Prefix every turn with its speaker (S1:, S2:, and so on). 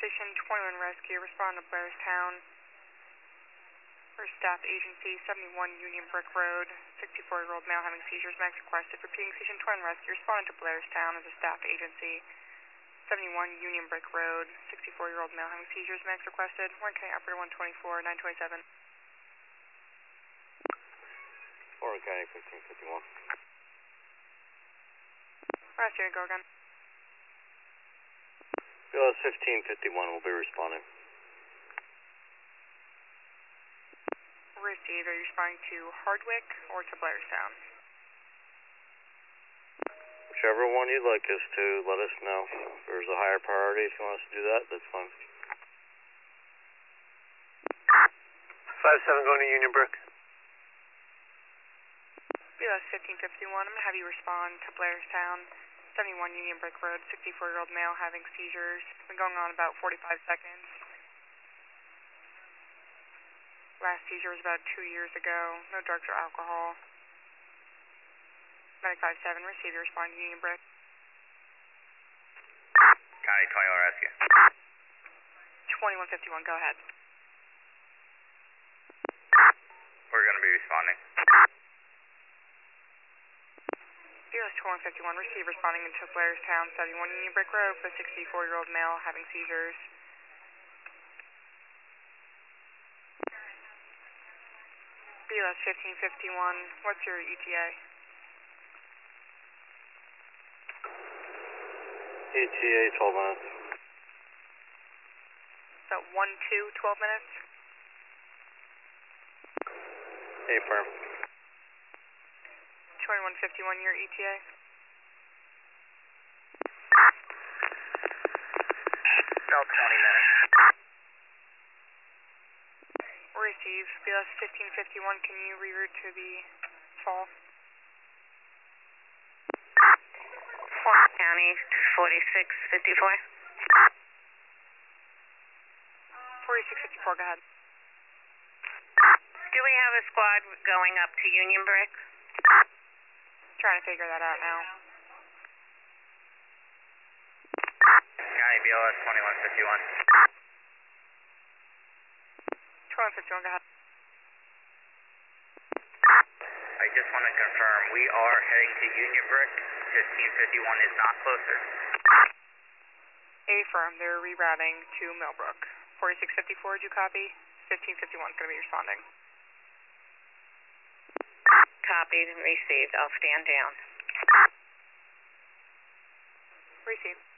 S1: Station 21 Rescue, respond to Blairstown. For staff agency, 71 Union Brick Road, 64-year-old male having seizures, max requested. Repeating, Station 21 Rescue, responding to Blairstown as a staff agency. 71 Union Brick Road, 64-year-old male having seizures, max requested. Warren County Operator 124, 927.
S2: Warren County 1551.
S1: Rescue, go again.
S2: BLS 1551 will be responding.
S1: Received. Are you responding to Hardwick or to Blairstown?
S2: Whichever one you'd like us to, let us know. If there's a higher priority, if you want us to do that, that's fine.
S3: 5-7 going to Union Brick.
S1: BLS 1551, I'm going to have you respond to Blairstown, 71 Union Brick Road, 64-year-old male having seizures. It's been going on about 45 seconds. Last seizure was about 2 years ago. No drugs or alcohol. Medic 5-7, receive your respond to Union Brick.
S4: County 21 Rescue.
S1: 2151, go ahead.
S4: We're going to be responding.
S1: BLS 2151, receive responding into Blairstown, 71 Union Brick Road for a 64-year-old male having seizures. BLS 1551, what's your ETA?
S2: ETA 12 minutes.
S1: So 1-2, 12 minutes?
S2: Affirm.
S1: 2151, your ETA?
S4: About 20 minutes.
S1: Receive. BLS 1551, can you reroute to the fall?
S5: Warren County 4654.
S1: 4654, go ahead.
S5: Do we have a squad going up to Union Brick?
S1: Trying to figure that out now.
S4: County BLS 2151.
S1: 2151, go ahead.
S4: I just want to confirm, we are heading to Union Brick. 1551 is not closer.
S1: Affirm, they're rerouting to Millbrook. 4654, did you copy? 1551 is going to be responding.
S5: Copied and received. I'll stand down.
S1: Receive.